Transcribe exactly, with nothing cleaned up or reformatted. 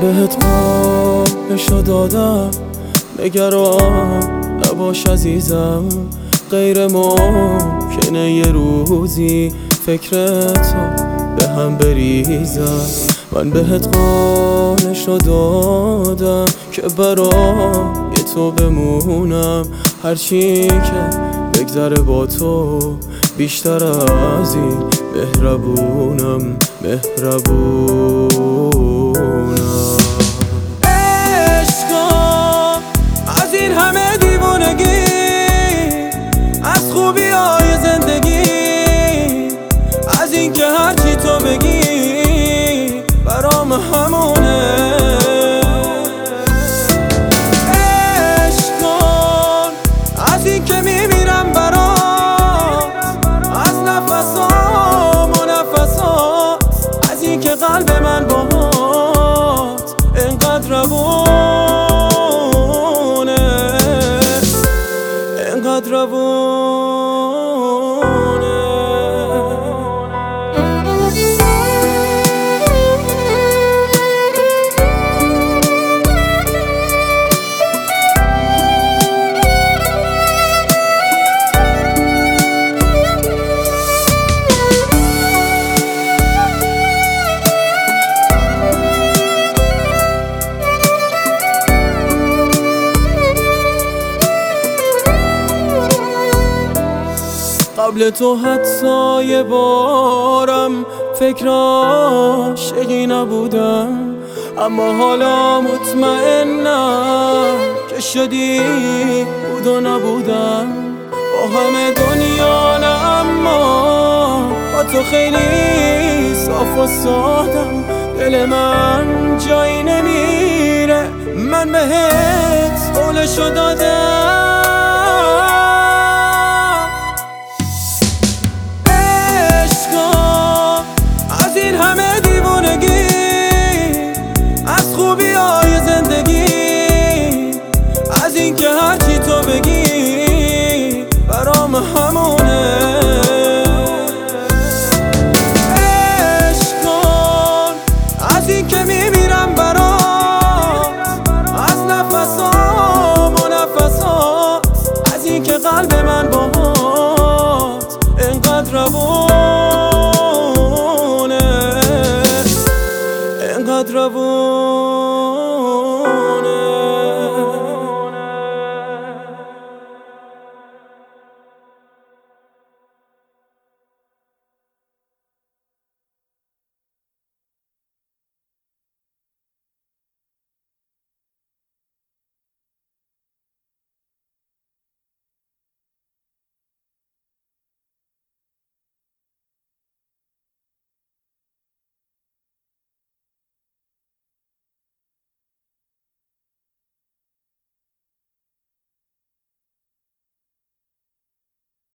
بهت قولشو دادم، نگران نباش عزیزم، غیر ممکنه یه روزی فکرتو به هم بریزم. من بهت قولشو دادم که برای تو بمونم، هرچی که بگذره با تو بیشتر از این مهربونم مهربونم. عشقم از این همه دیوونگی، از خوبی های زندگی، از این که هرچی تو بگی برام همونه. عشقم از این که میمیرم برام، از نفسام و نفسات، از این که قلب من باهات انقدر روونه، انقدر روونه. قبل تو حتی یه بارم فکر عاشقی نبودم، اما حالا مطمئنم که شدی بود و نبودم. با همه دنیا نه، اما با تو خیلی صاف و سادم. دل من جایی نمیره، من بهت قولشو دادم. همه دیوونگی، از خوبی های زندگی، از این که هرچی تو بگی برام همونه. عشق کن از این که میمیرم برات، از نفسام و نفسات، از این که قلب من باهات انقدر روونه، انقدر روونه.